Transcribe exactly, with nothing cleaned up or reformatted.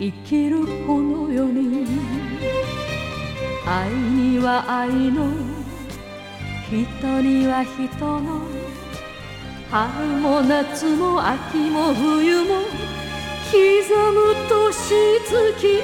生きるこの世に愛には愛の人には人の春も夏も秋も冬も刻む年月